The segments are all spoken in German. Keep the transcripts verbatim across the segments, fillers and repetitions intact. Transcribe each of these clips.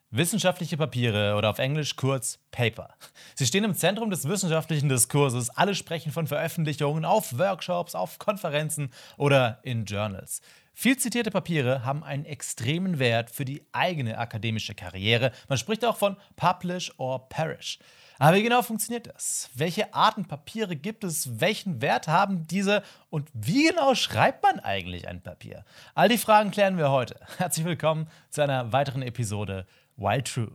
Wissenschaftliche Papiere oder auf Englisch kurz Paper. Sie stehen im Zentrum des wissenschaftlichen Diskurses. Alle sprechen von Veröffentlichungen auf Workshops, auf Konferenzen oder in Journals. Viel zitierte Papiere haben einen extremen Wert für die eigene akademische Karriere. Man spricht auch von Publish or Perish. Aber wie genau funktioniert das? Welche Arten Papiere gibt es? Welchen Wert haben diese? Und wie genau schreibt man eigentlich ein Papier? All die Fragen klären wir heute. Herzlich willkommen zu einer weiteren Episode While True.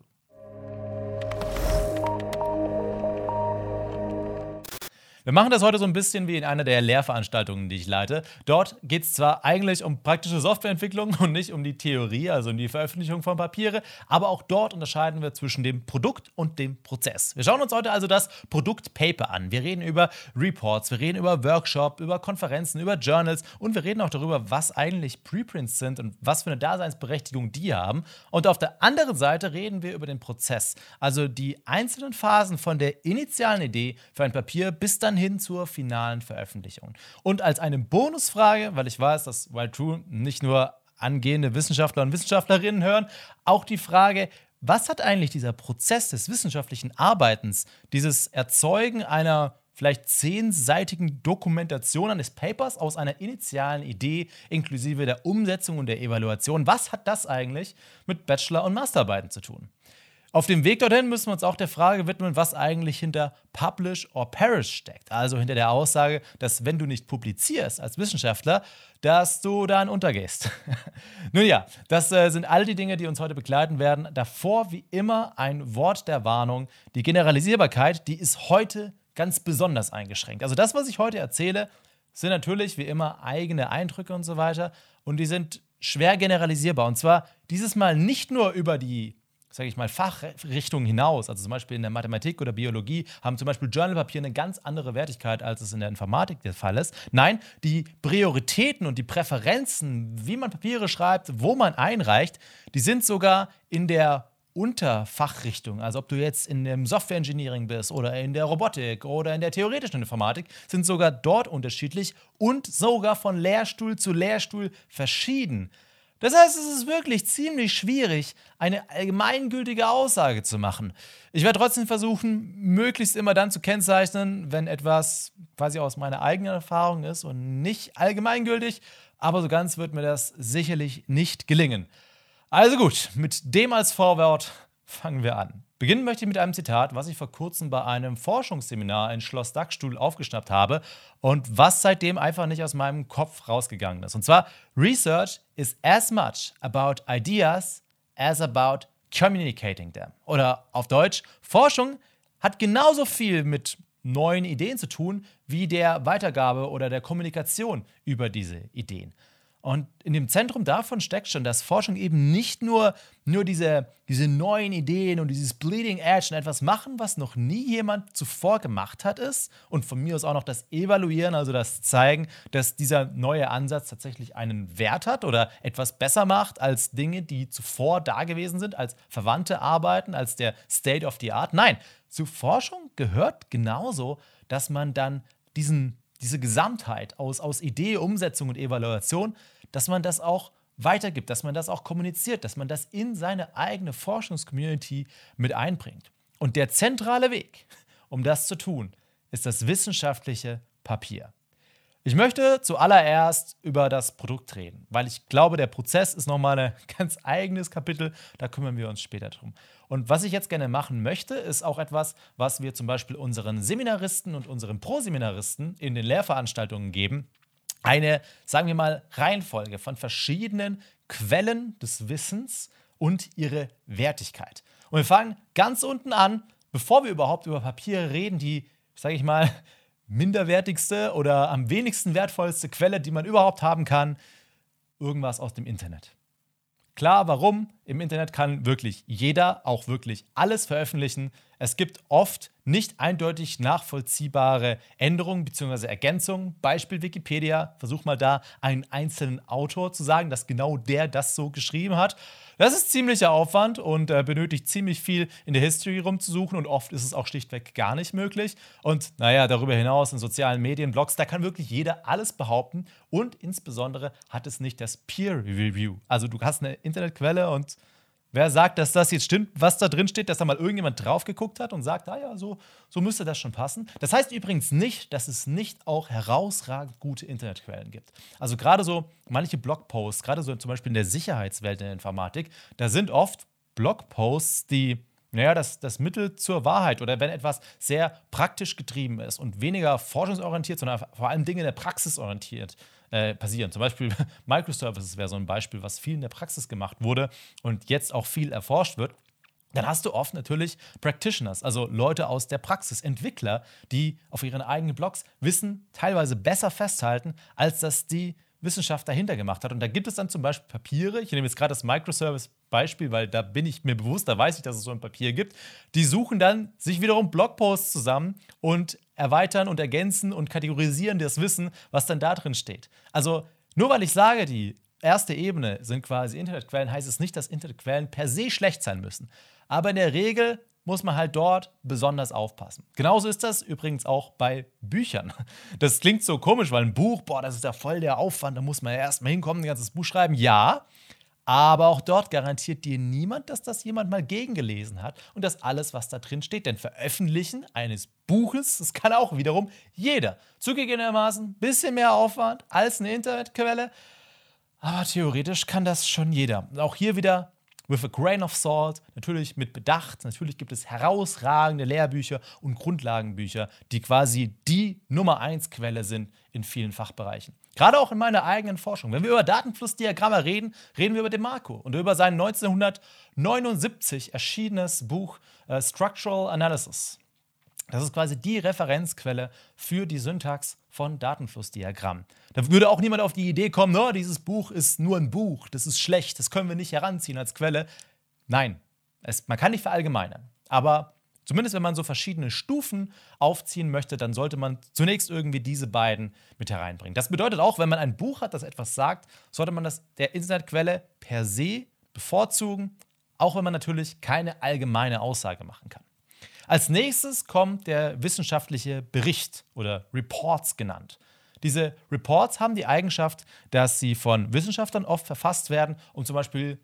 Wir machen das heute so ein bisschen wie in einer der Lehrveranstaltungen, die ich leite. Dort geht es zwar eigentlich um praktische Softwareentwicklung und nicht um die Theorie, also um die Veröffentlichung von Papiere, aber auch dort unterscheiden wir zwischen dem Produkt und dem Prozess. Wir schauen uns heute also das Produktpaper an. Wir reden über Reports, wir reden über Workshops, über Konferenzen, über Journals und wir reden auch darüber, was eigentlich Preprints sind und was für eine Daseinsberechtigung die haben. Und auf der anderen Seite reden wir über den Prozess, also die einzelnen Phasen von der initialen Idee für ein Papier bis dann hin zur finalen Veröffentlichung. Und als eine Bonusfrage, weil ich weiß, dass While True nicht nur angehende Wissenschaftler und Wissenschaftlerinnen hören, auch die Frage, was hat eigentlich dieser Prozess des wissenschaftlichen Arbeitens, dieses Erzeugen einer vielleicht zehnseitigen Dokumentation eines Papers aus einer initialen Idee inklusive der Umsetzung und der Evaluation, was hat das eigentlich mit Bachelor- und Masterarbeiten zu tun? Auf dem Weg dorthin müssen wir uns auch der Frage widmen, was eigentlich hinter Publish or Perish steckt. Also hinter der Aussage, dass wenn du nicht publizierst als Wissenschaftler, dass du dann untergehst. Nun ja, das äh, sind all die Dinge, die uns heute begleiten werden. Davor wie immer ein Wort der Warnung. Die Generalisierbarkeit, die ist heute ganz besonders eingeschränkt. Also das, was ich heute erzähle, sind natürlich wie immer eigene Eindrücke und so weiter. Und die sind schwer generalisierbar. Und zwar dieses Mal nicht nur über die sage ich mal, Fachrichtungen hinaus, also zum Beispiel in der Mathematik oder Biologie, haben zum Beispiel Journalpapiere eine ganz andere Wertigkeit, als es in der Informatik der Fall ist. Nein, die Prioritäten und die Präferenzen, wie man Papiere schreibt, wo man einreicht, die sind sogar in der Unterfachrichtung. Also ob du jetzt in dem Software Engineering bist oder in der Robotik oder in der theoretischen Informatik, sind sogar dort unterschiedlich und sogar von Lehrstuhl zu Lehrstuhl verschieden. Das heißt, es ist wirklich ziemlich schwierig, eine allgemeingültige Aussage zu machen. Ich werde trotzdem versuchen, möglichst immer dann zu kennzeichnen, wenn etwas quasi aus meiner eigenen Erfahrung ist und nicht allgemeingültig, aber so ganz wird mir das sicherlich nicht gelingen. Also gut, mit dem als Vorwort fangen wir an. Beginnen möchte ich mit einem Zitat, was ich vor kurzem bei einem Forschungsseminar in Schloss Dachstuhl aufgeschnappt habe und was seitdem einfach nicht aus meinem Kopf rausgegangen ist. Und zwar, Research is as much about ideas as about communicating them. Oder auf Deutsch, Forschung hat genauso viel mit neuen Ideen zu tun, wie der Weitergabe oder der Kommunikation über diese Ideen. Und in dem Zentrum davon steckt schon, dass Forschung eben nicht nur, nur diese, diese neuen Ideen und dieses Bleeding Edge und etwas machen, was noch nie jemand zuvor gemacht hat, ist. Und von mir aus auch noch das Evaluieren, also das Zeigen, dass dieser neue Ansatz tatsächlich einen Wert hat oder etwas besser macht als Dinge, die zuvor da gewesen sind, als verwandte Arbeiten, als der State of the Art. Nein, zu Forschung gehört genauso, dass man dann diesen diese Gesamtheit aus, aus Idee, Umsetzung und Evaluation, dass man das auch weitergibt, dass man das auch kommuniziert, dass man das in seine eigene Forschungscommunity mit einbringt. Und der zentrale Weg, um das zu tun, ist das wissenschaftliche Papier. Ich möchte zuallererst über das Produkt reden, weil ich glaube, der Prozess ist nochmal ein ganz eigenes Kapitel, da kümmern wir uns später drum. Und was ich jetzt gerne machen möchte, ist auch etwas, was wir zum Beispiel unseren Seminaristen und unseren Proseminaristen in den Lehrveranstaltungen geben. Eine, sagen wir mal, Reihenfolge von verschiedenen Quellen des Wissens und ihre Wertigkeit. Und wir fangen ganz unten an, bevor wir überhaupt über Papiere reden, die, sage ich mal, minderwertigste oder am wenigsten wertvollste Quelle, die man überhaupt haben kann, irgendwas aus dem Internet. Klar, warum? Im Internet kann wirklich jeder auch wirklich alles veröffentlichen. Es gibt oft nicht eindeutig nachvollziehbare Änderungen bzw. Ergänzungen. Beispiel Wikipedia. Versuch mal da einen einzelnen Autor zu sagen, dass genau der das so geschrieben hat. Das ist ziemlicher Aufwand und äh, benötigt ziemlich viel in der History rumzusuchen und oft ist es auch schlichtweg gar nicht möglich. Und naja, darüber hinaus in sozialen Medien, Blogs, da kann wirklich jeder alles behaupten und insbesondere hat es nicht das Peer Review. Also du hast eine Internetquelle und Wer sagt, dass das jetzt stimmt, was da drin steht, dass da mal irgendjemand drauf geguckt hat und sagt, ah ja, so, so müsste das schon passen. Das heißt übrigens nicht, dass es nicht auch herausragend gute Internetquellen gibt. Also gerade so manche Blogposts, gerade so zum Beispiel in der Sicherheitswelt in der Informatik, da sind oft Blogposts, die naja, das, das Mittel zur Wahrheit oder wenn etwas sehr praktisch getrieben ist und weniger forschungsorientiert, sondern vor allem Dinge in der Praxis orientiert äh, passieren. Zum Beispiel Microservices wäre so ein Beispiel, was viel in der Praxis gemacht wurde und jetzt auch viel erforscht wird. Dann hast du oft natürlich Practitioners, also Leute aus der Praxis, Entwickler, die auf ihren eigenen Blogs Wissen teilweise besser festhalten, als das die Wissenschaft dahinter gemacht hat. Und da gibt es dann zum Beispiel Papiere, ich nehme jetzt gerade das Microservice-Beispiel, weil da bin ich mir bewusst, da weiß ich, dass es so ein Papier gibt, die suchen dann sich wiederum Blogposts zusammen und erweitern und ergänzen und kategorisieren das Wissen, was dann da drin steht. Also nur weil ich sage, die erste Ebene sind quasi Internetquellen, heißt es nicht, dass Internetquellen per se schlecht sein müssen. Aber in der Regel muss man halt dort besonders aufpassen. Genauso ist das übrigens auch bei Büchern. Das klingt so komisch, weil ein Buch, boah, das ist ja voll der Aufwand, da muss man ja erstmal hinkommen, ein ganzes Buch schreiben. Ja, aber auch dort garantiert dir niemand, dass das jemand mal gegengelesen hat und dass alles, was da drin steht, denn Veröffentlichen eines Buches, das kann auch wiederum jeder. Zugegebenermaßen ein bisschen mehr Aufwand als eine Internetquelle, aber theoretisch kann das schon jeder. Auch hier wieder with a grain of salt, natürlich mit Bedacht. Natürlich gibt es herausragende Lehrbücher und Grundlagenbücher, die quasi die Nummer eins Quelle sind in vielen Fachbereichen. Gerade auch in meiner eigenen Forschung. Wenn wir über Datenflussdiagramme reden, reden wir über DeMarco und über sein neunzehnhundertneunundsiebzig erschienenes Buch äh, Structural Analysis. Das ist quasi die Referenzquelle für die Syntax von Datenflussdiagrammen. Da würde auch niemand auf die Idee kommen, no, dieses Buch ist nur ein Buch, das ist schlecht, das können wir nicht heranziehen als Quelle. Nein, es, man kann nicht verallgemeinern. Aber zumindest wenn man so verschiedene Stufen aufziehen möchte, dann sollte man zunächst irgendwie diese beiden mit hereinbringen. Das bedeutet auch, wenn man ein Buch hat, das etwas sagt, sollte man das der Internetquelle per se bevorzugen, auch wenn man natürlich keine allgemeine Aussage machen kann. Als nächstes kommt der wissenschaftliche Bericht oder Reports genannt. Diese Reports haben die Eigenschaft, dass sie von Wissenschaftlern oft verfasst werden, um zum Beispiel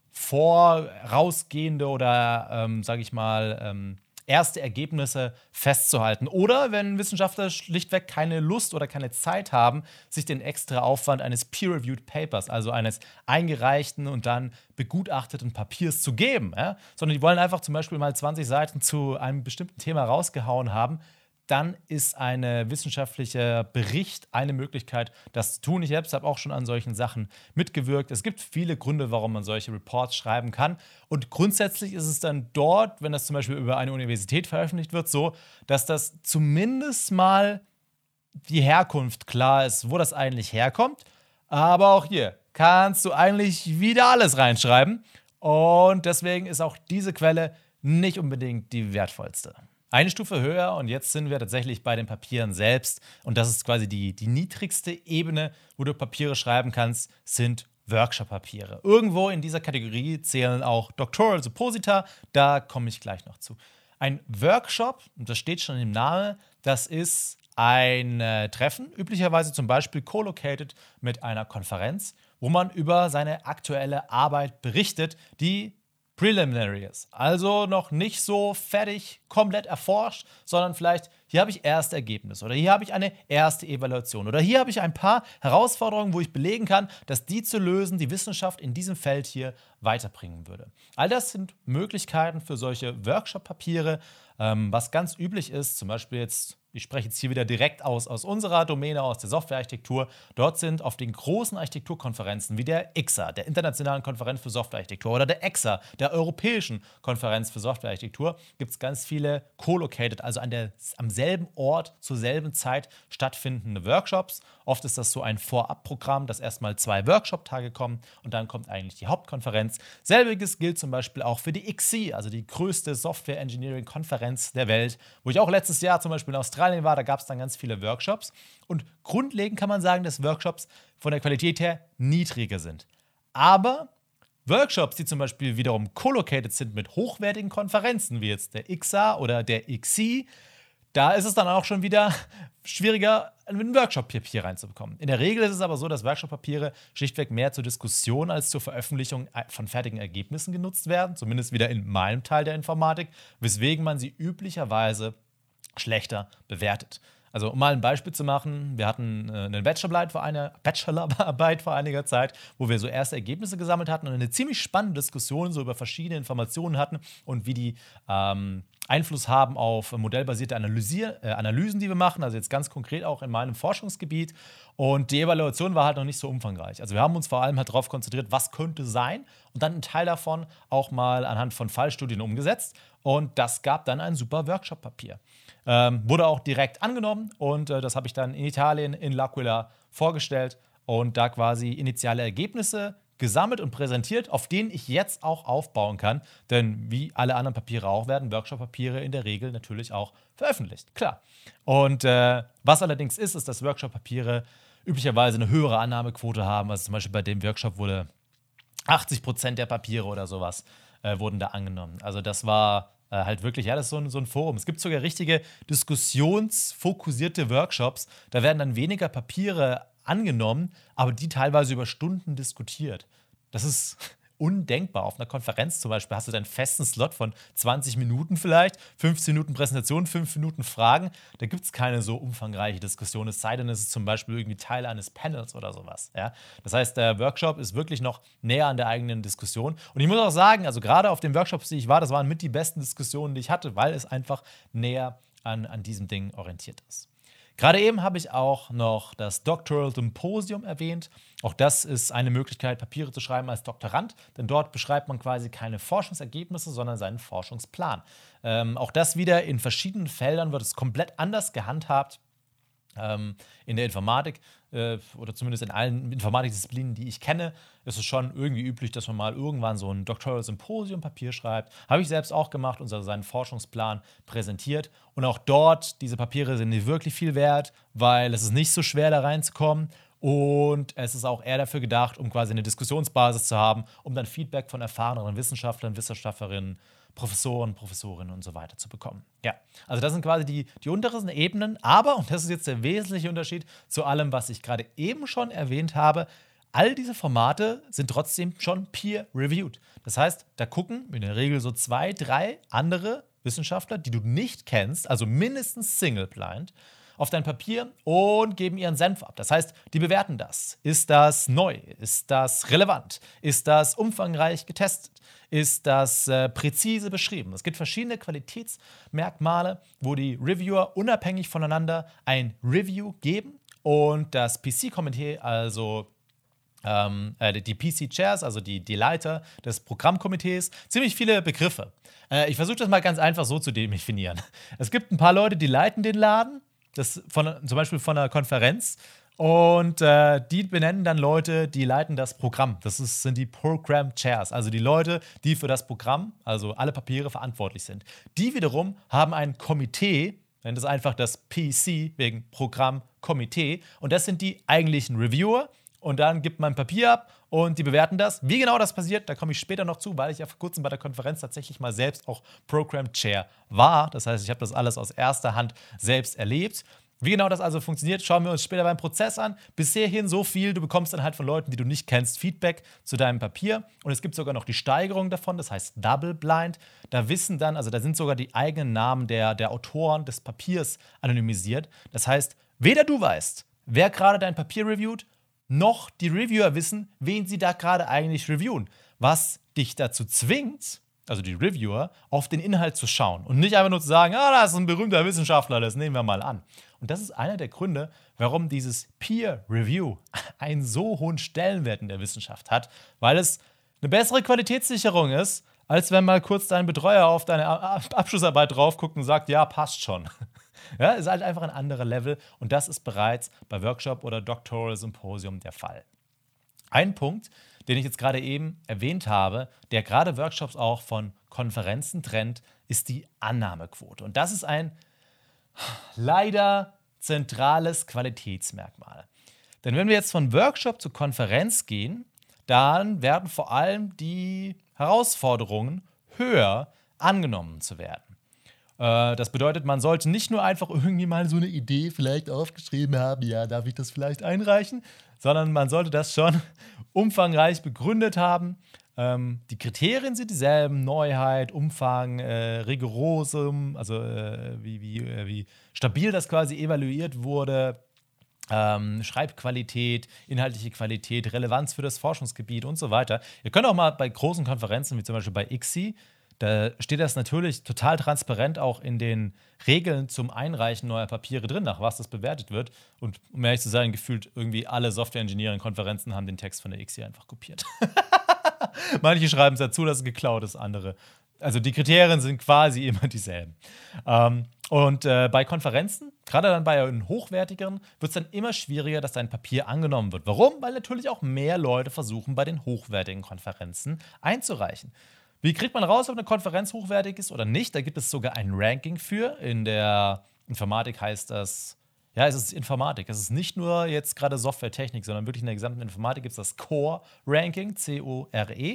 vorausgehende oder, ähm, sage ich mal, ähm, erste Ergebnisse festzuhalten. Oder wenn Wissenschaftler schlichtweg keine Lust oder keine Zeit haben, sich den extra Aufwand eines Peer-Reviewed Papers, also eines eingereichten und dann begutachteten Papiers zu geben, ja? Sondern die wollen einfach zum Beispiel mal zwanzig Seiten zu einem bestimmten Thema rausgehauen haben, dann ist ein wissenschaftlicher Bericht eine Möglichkeit, das zu tun. Ich selbst habe auch schon an solchen Sachen mitgewirkt. Es gibt viele Gründe, warum man solche Reports schreiben kann. Und grundsätzlich ist es dann dort, wenn das zum Beispiel über eine Universität veröffentlicht wird, so, dass das zumindest mal die Herkunft klar ist, wo das eigentlich herkommt. Aber auch hier kannst du eigentlich wieder alles reinschreiben. Und deswegen ist auch diese Quelle nicht unbedingt die wertvollste. Eine Stufe höher und jetzt sind wir tatsächlich bei den Papieren selbst und das ist quasi die, die niedrigste Ebene, wo du Papiere schreiben kannst, sind Workshop-Papiere. Irgendwo in dieser Kategorie zählen auch Doctoral Supposita, da komme ich gleich noch zu. Ein Workshop, und das steht schon im Namen, das ist ein äh, Treffen, üblicherweise zum Beispiel co-located mit einer Konferenz, wo man über seine aktuelle Arbeit berichtet, die Preliminary ist. Also noch nicht so fertig, komplett erforscht, sondern vielleicht, hier habe ich erste Ergebnisse oder hier habe ich eine erste Evaluation oder hier habe ich ein paar Herausforderungen, wo ich belegen kann, dass die zu lösen die Wissenschaft in diesem Feld hier weiterbringen würde. All das sind Möglichkeiten für solche Workshop-Papiere, ähm, was ganz üblich ist, zum Beispiel jetzt, ich spreche jetzt hier wieder direkt aus, aus unserer Domäne, aus der Softwarearchitektur. Dort sind auf den großen Architekturkonferenzen wie der I X A, der Internationalen Konferenz für Softwarearchitektur, oder der E X A, der Europäischen Konferenz für Softwarearchitektur, gibt es ganz viele co-located, also an der, am selben Ort zur selben Zeit stattfindende Workshops. Oft ist das so ein Vorabprogramm, dass erstmal zwei Workshop-Tage kommen und dann kommt eigentlich die Hauptkonferenz. Selbiges gilt zum Beispiel auch für die I X C, also die größte Software-Engineering-Konferenz der Welt, wo ich auch letztes Jahr zum Beispiel in Australien war, da gab es dann ganz viele Workshops. Und grundlegend kann man sagen, dass Workshops von der Qualität her niedriger sind. Aber Workshops, die zum Beispiel wiederum co-located sind mit hochwertigen Konferenzen, wie jetzt der I X A oder der I X C, da ist es dann auch schon wieder schwieriger, ein Workshop-Papier reinzubekommen. In der Regel ist es aber so, dass Workshop-Papiere schlichtweg mehr zur Diskussion als zur Veröffentlichung von fertigen Ergebnissen genutzt werden, zumindest wieder in meinem Teil der Informatik, weswegen man sie üblicherweise schlechter bewertet. Also um mal ein Beispiel zu machen, wir hatten äh, eine Bachelorarbeit vor, einer, Bachelorarbeit vor einiger Zeit, wo wir so erste Ergebnisse gesammelt hatten und eine ziemlich spannende Diskussion so über verschiedene Informationen hatten und wie die ähm, Einfluss haben auf modellbasierte Analysier, äh, Analysen, die wir machen, also jetzt ganz konkret auch in meinem Forschungsgebiet. Und die Evaluation war halt noch nicht so umfangreich. Also wir haben uns vor allem halt darauf konzentriert, was könnte sein und dann einen Teil davon auch mal anhand von Fallstudien umgesetzt. Und das gab dann ein super Workshop-Papier. Ähm, wurde auch direkt angenommen und äh, das habe ich dann in Italien in L'Aquila vorgestellt und da quasi initiale Ergebnisse gesammelt und präsentiert, auf denen ich jetzt auch aufbauen kann. Denn wie alle anderen Papiere auch, werden Workshop-Papiere in der Regel natürlich auch veröffentlicht. Klar. Und äh, was allerdings ist, ist, dass Workshop-Papiere üblicherweise eine höhere Annahmequote haben. Also zum Beispiel bei dem Workshop wurde achtzig Prozent der Papiere oder sowas äh, wurden da angenommen. Also das war äh, halt wirklich, ja, das ist so ein, so ein Forum. Es gibt sogar richtige diskussionsfokussierte Workshops. Da werden dann weniger Papiere angenommen, aber die teilweise über Stunden diskutiert. Das ist undenkbar. Auf einer Konferenz zum Beispiel hast du deinen festen Slot von zwanzig Minuten vielleicht, fünfzehn Minuten Präsentation, fünf Minuten Fragen. Da gibt es keine so umfangreiche Diskussion, es sei denn, es ist zum Beispiel irgendwie Teil eines Panels oder sowas. Ja? Das heißt, der Workshop ist wirklich noch näher an der eigenen Diskussion. Und ich muss auch sagen, also gerade auf den Workshops, die ich war, das waren mit die besten Diskussionen, die ich hatte, weil es einfach näher an, an diesem Ding orientiert ist. Gerade eben habe ich auch noch das Doctoral Symposium erwähnt. Auch das ist eine Möglichkeit, Papiere zu schreiben als Doktorand, denn dort beschreibt man quasi keine Forschungsergebnisse, sondern seinen Forschungsplan. Ähm, auch das wieder in verschiedenen Feldern wird es komplett anders gehandhabt. Ähm, in der Informatik äh, oder zumindest in allen Informatikdisziplinen, die ich kenne, ist es schon irgendwie üblich, dass man mal irgendwann so ein Doctoral Symposium Papier schreibt. Habe ich selbst auch gemacht und also seinen Forschungsplan präsentiert. Und auch dort, diese Papiere sind nicht wirklich viel wert, weil es ist nicht so schwer, da reinzukommen. Und es ist auch eher dafür gedacht, um quasi eine Diskussionsbasis zu haben, um dann Feedback von erfahreneren Wissenschaftlern, Wissenschaftlerinnen, Professoren, Professorinnen und so weiter zu bekommen. Ja, also das sind quasi die, die unteren Ebenen. Aber, und das ist jetzt der wesentliche Unterschied zu allem, was ich gerade eben schon erwähnt habe, all diese Formate sind trotzdem schon peer-reviewed. Das heißt, da gucken in der Regel so zwei, drei andere Wissenschaftler, die du nicht kennst, also mindestens single-blind, auf dein Papier und geben ihren Senf ab. Das heißt, die bewerten das. Ist das neu? Ist das relevant? Ist das umfangreich getestet? Ist das äh, präzise beschrieben? Es gibt verschiedene Qualitätsmerkmale, wo die Reviewer unabhängig voneinander ein Review geben und das P C-Komitee, also ähm, äh, die P C-Chairs, also die, die Leiter des Programmkomitees, ziemlich viele Begriffe. Äh, ich versuche das mal ganz einfach so zu definieren. Es gibt ein paar Leute, die leiten den Laden, das von, zum Beispiel von einer Konferenz. Und äh, die benennen dann Leute, die leiten das Programm. Das ist, sind die Program Chairs, also die Leute, die für das Programm, also alle Papiere, verantwortlich sind. Die wiederum haben ein Komitee, nennt es einfach das P C wegen Programmkomitee. Und das sind die eigentlichen Reviewer. Und dann gibt man ein Papier ab und die bewerten das. Wie genau das passiert, da komme ich später noch zu, weil ich ja vor kurzem bei der Konferenz tatsächlich mal selbst auch Program Chair war. Das heißt, ich habe das alles aus erster Hand selbst erlebt. Wie genau das also funktioniert, schauen wir uns später beim Prozess an. Bis hierhin so viel, du bekommst dann halt von Leuten, die du nicht kennst, Feedback zu deinem Papier. Und es gibt sogar noch die Steigerung davon, das heißt Double Blind. Da wissen dann, also da sind sogar die eigenen Namen der, der Autoren des Papiers anonymisiert. Das heißt, weder du weißt, wer gerade dein Papier reviewt, noch die Reviewer wissen, wen sie da gerade eigentlich reviewen. Was dich dazu zwingt, also die Reviewer, auf den Inhalt zu schauen und nicht einfach nur zu sagen, ah, das ist ein berühmter Wissenschaftler, das nehmen wir mal an. Und das ist einer der Gründe, warum dieses Peer Review einen so hohen Stellenwert in der Wissenschaft hat, weil es eine bessere Qualitätssicherung ist, als wenn mal kurz dein Betreuer auf deine Abschlussarbeit drauf guckt und sagt, ja, passt schon. Ja, ist halt einfach ein anderer Level und das ist bereits bei Workshop oder Doctoral Symposium der Fall. Ein Punkt, den ich jetzt gerade eben erwähnt habe, der gerade Workshops auch von Konferenzen trennt, ist die Annahmequote. Und das ist ein leider zentrales Qualitätsmerkmal. Denn wenn wir jetzt von Workshop zu Konferenz gehen, dann werden vor allem die Herausforderungen höher angenommen zu werden. Äh, das bedeutet, man sollte nicht nur einfach irgendwie mal so eine Idee vielleicht aufgeschrieben haben, ja, darf ich das vielleicht einreichen, sondern man sollte das schon umfangreich begründet haben. Ähm, die Kriterien sind dieselben: Neuheit, Umfang, äh, rigorosum, also äh, wie, wie, äh, wie stabil das quasi evaluiert wurde, ähm, Schreibqualität, inhaltliche Qualität, Relevanz für das Forschungsgebiet und so weiter. Ihr könnt auch mal bei großen Konferenzen, wie zum Beispiel bei I C S I, da steht das natürlich total transparent auch in den Regeln zum Einreichen neuer Papiere drin, nach was das bewertet wird. Und um ehrlich zu sein, gefühlt irgendwie alle Software-Engineering-Konferenzen haben den Text von der I C S I einfach kopiert. Manche schreiben es dazu, dass es geklaut ist, andere. Also die Kriterien sind quasi immer dieselben. Ähm, und äh, bei Konferenzen, gerade dann bei den hochwertigeren, wird es dann immer schwieriger, dass dein Papier angenommen wird. Warum? Weil natürlich auch mehr Leute versuchen, bei den hochwertigen Konferenzen einzureichen. Wie kriegt man raus, ob eine Konferenz hochwertig ist oder nicht? Da gibt es sogar ein Ranking für. In der Informatik heißt das, ja, es ist Informatik. Es ist nicht nur jetzt gerade Softwaretechnik, sondern wirklich in der gesamten Informatik gibt es das Core-Ranking, C O R E.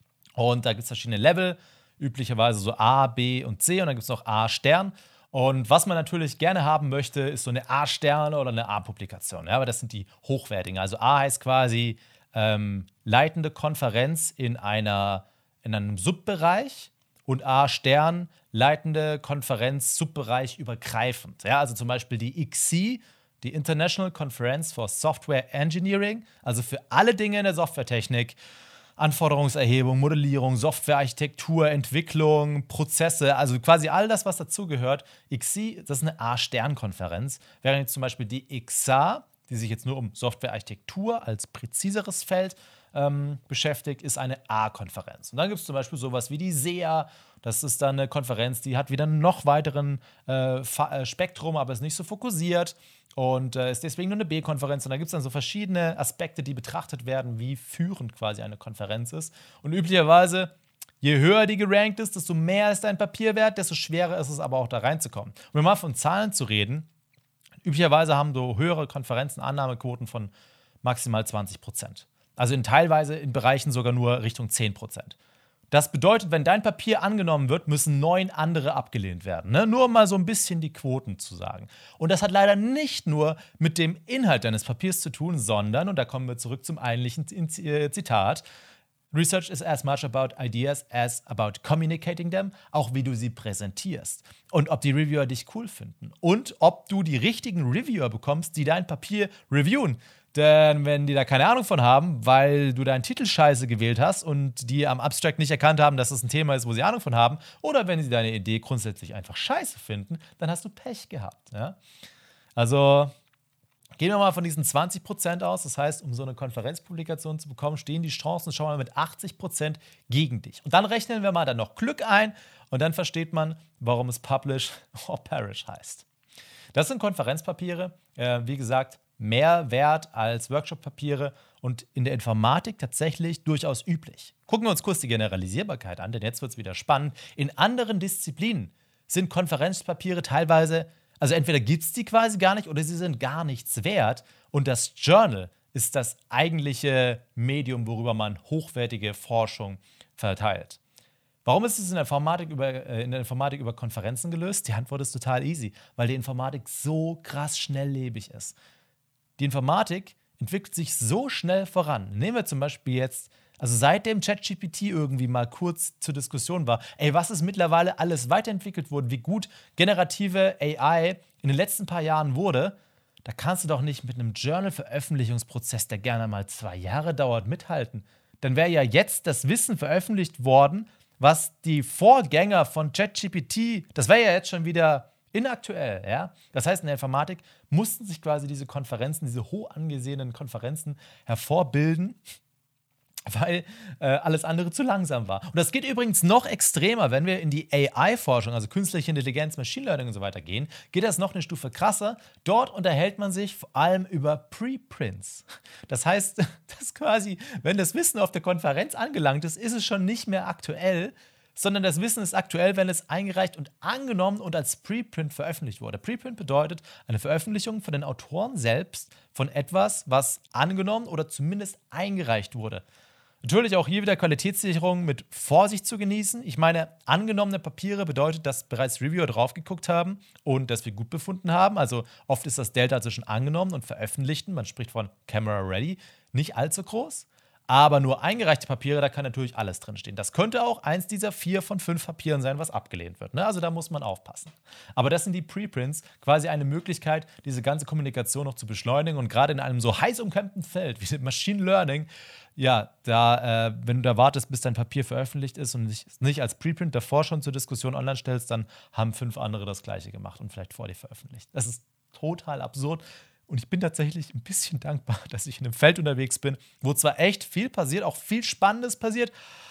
Und da gibt es verschiedene Level, üblicherweise so A, B und C. Und dann gibt es noch A-Stern. Und was man natürlich gerne haben möchte, ist so eine A-Stern oder eine A-Publikation. Ja, aber das sind die hochwertigen. Also A heißt quasi ähm, leitende Konferenz in, einer, in einem Subbereich und A-Stern leitende Konferenz Subbereich übergreifend. Ja, also zum Beispiel die I C S I, die International Conference for Software Engineering, also für alle Dinge in der Softwaretechnik. Anforderungserhebung, Modellierung, Softwarearchitektur, Entwicklung, Prozesse, also quasi all das, was dazugehört. I C S I, das ist eine A-Stern-Konferenz, während jetzt zum Beispiel die I X A, die sich jetzt nur um Softwarearchitektur als präziseres Feld ähm, beschäftigt, ist eine A-Konferenz. Und dann gibt es zum Beispiel sowas wie die S E A, das ist dann eine Konferenz, die hat wieder einen noch weiteren äh, Spektrum, aber ist nicht so fokussiert. Und äh, ist deswegen nur eine B-Konferenz. Und da gibt es dann so verschiedene Aspekte, die betrachtet werden, wie führend quasi eine Konferenz ist. Und üblicherweise, je höher die gerankt ist, desto mehr ist dein Papier wert, desto schwerer ist es aber auch da reinzukommen. Um mal von Zahlen zu reden, üblicherweise haben so höhere Konferenzen Annahmequoten von maximal zwanzig Prozent. Also in teilweise in Bereichen sogar nur Richtung zehn Prozent. Das bedeutet, wenn dein Papier angenommen wird, müssen neun andere abgelehnt werden. Ne? Nur um mal so ein bisschen die Quoten zu sagen. Und das hat leider nicht nur mit dem Inhalt deines Papiers zu tun, sondern, und da kommen wir zurück zum eigentlichen Zitat, Research is as much about ideas as about communicating them, auch wie du sie präsentierst. Und ob die Reviewer dich cool finden. Und ob du die richtigen Reviewer bekommst, die dein Papier reviewen. Denn wenn die da keine Ahnung von haben, weil du deinen Titel scheiße gewählt hast und die am Abstract nicht erkannt haben, dass es ein Thema ist, wo sie Ahnung von haben, oder wenn sie deine Idee grundsätzlich einfach scheiße finden, dann hast du Pech gehabt. Ja? Also gehen wir mal von diesen zwanzig Prozent aus. Das heißt, um so eine Konferenzpublikation zu bekommen, stehen die Chancen schon mal mit achtzig Prozent gegen dich. Und dann rechnen wir mal dann noch Glück ein und dann versteht man, warum es Publish or Perish heißt. Das sind Konferenzpapiere, äh, wie gesagt, mehr wert als Workshop-Papiere und in der Informatik tatsächlich durchaus üblich. Gucken wir uns kurz die Generalisierbarkeit an, denn jetzt wird es wieder spannend. In anderen Disziplinen sind Konferenzpapiere teilweise, also entweder gibt es die quasi gar nicht oder sie sind gar nichts wert. Und das Journal ist das eigentliche Medium, worüber man hochwertige Forschung verteilt. Warum ist es in der Informatik über, äh, in der Informatik über Konferenzen gelöst? Die Antwort ist total easy, weil die Informatik so krass schnelllebig ist. Die Informatik entwickelt sich so schnell voran. Nehmen wir zum Beispiel jetzt, also seitdem ChatGPT irgendwie mal kurz zur Diskussion war, ey, was ist mittlerweile alles weiterentwickelt worden, wie gut generative A I in den letzten paar Jahren wurde, da kannst du doch nicht mit einem Journal-Veröffentlichungsprozess, der gerne mal zwei Jahre dauert, mithalten. Dann wäre ja jetzt das Wissen veröffentlicht worden, was die Vorgänger von ChatGPT, das wäre ja jetzt schon wieder inaktuell, ja. Das heißt, in der Informatik mussten sich quasi diese Konferenzen, diese hoch angesehenen Konferenzen hervorbilden, weil äh, alles andere zu langsam war. Und das geht übrigens noch extremer, wenn wir in die A I-Forschung, also künstliche Intelligenz, Machine Learning und so weiter gehen, geht das noch eine Stufe krasser. Dort unterhält man sich vor allem über Preprints. Das heißt, dass quasi, wenn das Wissen auf der Konferenz angelangt ist, ist es schon nicht mehr aktuell, sondern das Wissen ist aktuell, wenn es eingereicht und angenommen und als Preprint veröffentlicht wurde. Preprint bedeutet eine Veröffentlichung von den Autoren selbst von etwas, was angenommen oder zumindest eingereicht wurde. Natürlich auch hier wieder Qualitätssicherung mit Vorsicht zu genießen. Ich meine, angenommene Papiere bedeutet, dass bereits Reviewer drauf geguckt haben und dass wir gut befunden haben. Also oft ist das Delta zwischen angenommen und veröffentlichten, man spricht von Camera Ready, nicht allzu groß. Aber nur eingereichte Papiere, da kann natürlich alles drinstehen. Das könnte auch eins dieser vier von fünf Papieren sein, was abgelehnt wird. Ne? Also da muss man aufpassen. Aber das sind die Preprints, quasi eine Möglichkeit, diese ganze Kommunikation noch zu beschleunigen. Und gerade in einem so heiß umkämpften Feld wie dem Machine Learning, ja, da, äh, wenn du da wartest, bis dein Papier veröffentlicht ist und nicht, nicht als Preprint davor schon zur Diskussion online stellst, dann haben fünf andere das Gleiche gemacht und vielleicht vor dir veröffentlicht. Das ist total absurd. Und ich bin tatsächlich ein bisschen dankbar, dass ich in einem Feld unterwegs bin, wo zwar echt viel passiert, auch viel Spannendes passiert,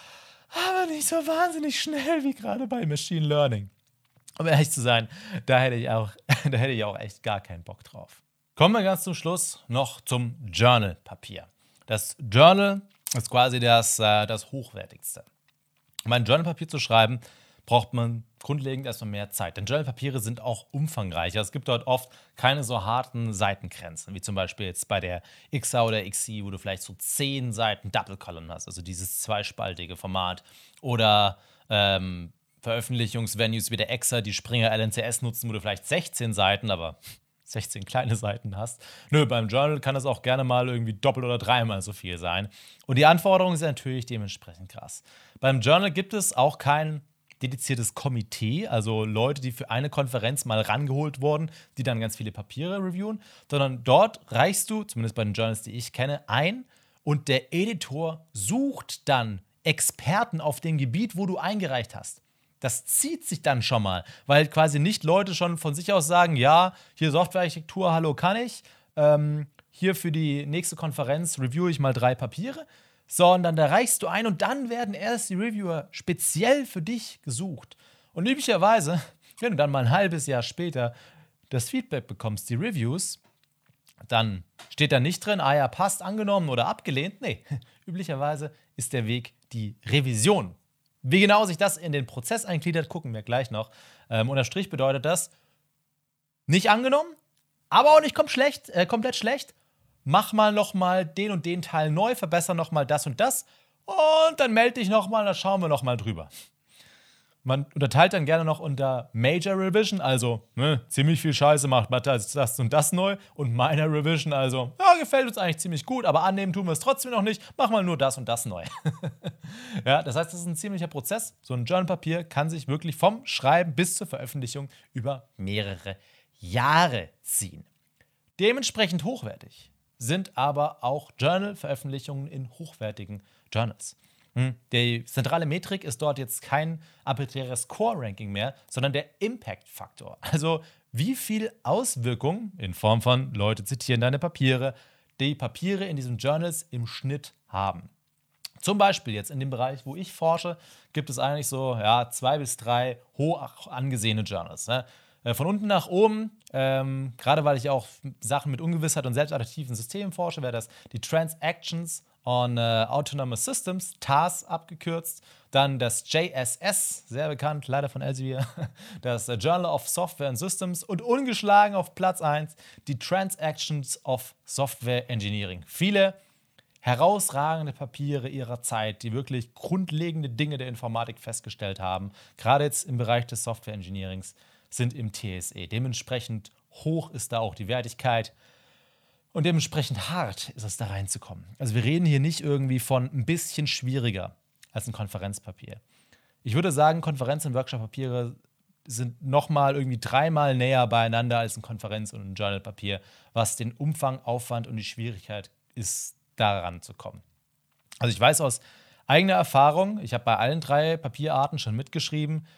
aber nicht so wahnsinnig schnell wie gerade bei Machine Learning. Um ehrlich zu sein, da hätte ich auch, da hätte ich auch echt gar keinen Bock drauf. Kommen wir ganz zum Schluss noch zum Journal-Papier. Das Journal ist quasi das, äh, das Hochwertigste. Um ein Journal-Papier zu schreiben, braucht man grundlegend erstmal mehr Zeit. Denn Journal-Papiere sind auch umfangreicher. Es gibt dort oft keine so harten Seitengrenzen, wie zum Beispiel jetzt bei der X A oder X C, wo du vielleicht so zehn Seiten Double Column hast, also dieses zweispaltige Format. Oder ähm, Veröffentlichungsvenues wie der X A, die Springer L N C S nutzen, wo du vielleicht sechzehn Seiten, aber sechzehn kleine Seiten hast. Nö, beim Journal kann das auch gerne mal irgendwie doppelt oder dreimal so viel sein. Und die Anforderungen sind natürlich dementsprechend krass. Beim Journal gibt es auch kein dediziertes Komitee, also Leute, die für eine Konferenz mal rangeholt wurden, die dann ganz viele Papiere reviewen, sondern dort reichst du, zumindest bei den Journals, die ich kenne, ein und der Editor sucht dann Experten auf dem Gebiet, wo du eingereicht hast. Das zieht sich dann schon mal, weil quasi nicht Leute schon von sich aus sagen, ja, hier Softwarearchitektur, hallo, kann ich, ähm, hier für die nächste Konferenz reviewe ich mal drei Papiere, sondern da reichst du ein und dann werden erst die Reviewer speziell für dich gesucht. Und üblicherweise, wenn du dann mal ein halbes Jahr später das Feedback bekommst, die Reviews, dann steht da nicht drin, ah ja, passt, angenommen oder abgelehnt. Nee, üblicherweise ist der Weg die Revision. Wie genau sich das in den Prozess eingliedert, gucken wir gleich noch. Ähm, unter Strich bedeutet das, nicht angenommen, aber auch nicht kom schlecht, äh, komplett schlecht. Mach mal noch mal den und den Teil neu, verbessere noch mal das und das und dann melde dich noch mal, dann schauen wir noch mal drüber. Man unterteilt dann gerne noch unter Major Revision, also ne, ziemlich viel Scheiße macht man das, das und das neu und Minor Revision, also ja, gefällt uns eigentlich ziemlich gut, aber annehmen tun wir es trotzdem noch nicht, mach mal nur das und das neu. Ja, das heißt, das ist ein ziemlicher Prozess. So ein Journalpapier kann sich wirklich vom Schreiben bis zur Veröffentlichung über mehrere Jahre ziehen. Dementsprechend hochwertig sind aber auch Journal-Veröffentlichungen in hochwertigen Journals. Die zentrale Metrik ist dort jetzt kein arbiträres Score-Ranking mehr, sondern der Impact-Faktor. Also wie viel Auswirkung in Form von Leute zitieren deine Papiere, die Papiere in diesen Journals im Schnitt haben. Zum Beispiel jetzt in dem Bereich, wo ich forsche, gibt es eigentlich so ja, zwei bis drei hoch angesehene Journals. Ne? Von unten nach oben, ähm, gerade weil ich auch Sachen mit Ungewissheit und selbstadaptiven Systemen forsche, wäre das die Transactions on uh, Autonomous Systems, T A S abgekürzt. Dann das J S S, sehr bekannt, leider von Elsevier, das Journal of Software and Systems und ungeschlagen auf Platz eins die Transactions of Software Engineering. Viele herausragende Papiere ihrer Zeit, die wirklich grundlegende Dinge der Informatik festgestellt haben, gerade jetzt im Bereich des Software Engineerings, sind im T S E. Dementsprechend hoch ist da auch die Wertigkeit und dementsprechend hart ist es, da reinzukommen. Also wir reden hier nicht irgendwie von ein bisschen schwieriger als ein Konferenzpapier. Ich würde sagen, Konferenz- und Workshop-Papiere sind nochmal irgendwie dreimal näher beieinander als ein Konferenz- und ein Journalpapier, was den Umfang, Aufwand und die Schwierigkeit ist, daran zu kommen. Also ich weiß aus eigener Erfahrung, ich habe bei allen drei Papierarten schon mitgeschrieben,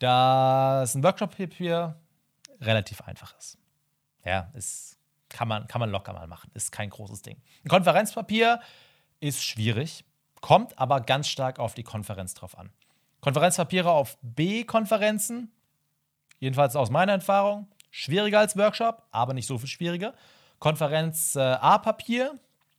dass ein Workshop-Papier relativ einfach ist. Ja, ist, kann man, kann man locker mal machen, ist kein großes Ding. Ein Konferenzpapier ist schwierig, kommt aber ganz stark auf die Konferenz drauf an. Konferenzpapiere auf B-Konferenzen, jedenfalls aus meiner Erfahrung, schwieriger als Workshop, aber nicht so viel schwieriger. Konferenz-A-Papier,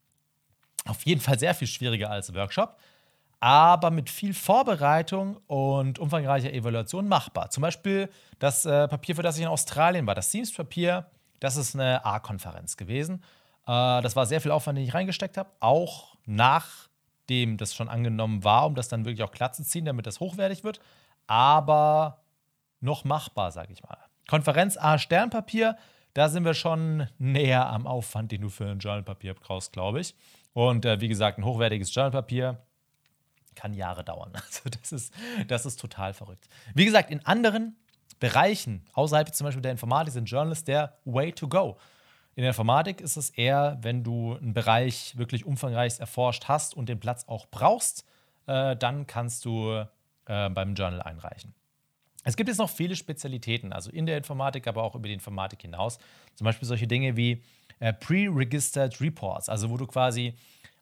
auf jeden Fall sehr viel schwieriger als Workshop, aber mit viel Vorbereitung und umfangreicher Evaluation machbar. Zum Beispiel das äh, Papier, für das ich in Australien war, das Teams-Papier, das ist eine A-Konferenz gewesen. Äh, das war sehr viel Aufwand, den ich reingesteckt habe, auch nach dem das schon angenommen war, um das dann wirklich auch glatt zu ziehen, damit das hochwertig wird. Aber noch machbar, sage ich mal. Konferenz A Sternpapier, da sind wir schon näher am Aufwand, den du für ein Journalpapier brauchst, glaube ich. Und äh, wie gesagt, ein hochwertiges Journalpapier kann Jahre dauern. Also das ist, das ist total verrückt. Wie gesagt, in anderen Bereichen, außerhalb zum Beispiel der Informatik, sind Journals der Way to go. In der Informatik ist es eher, wenn du einen Bereich wirklich umfangreich erforscht hast und den Platz auch brauchst, äh, dann kannst du äh, beim Journal einreichen. Es gibt jetzt noch viele Spezialitäten, also in der Informatik, aber auch über die Informatik hinaus. Zum Beispiel solche Dinge wie äh, Pre-Registered Reports, also wo du quasi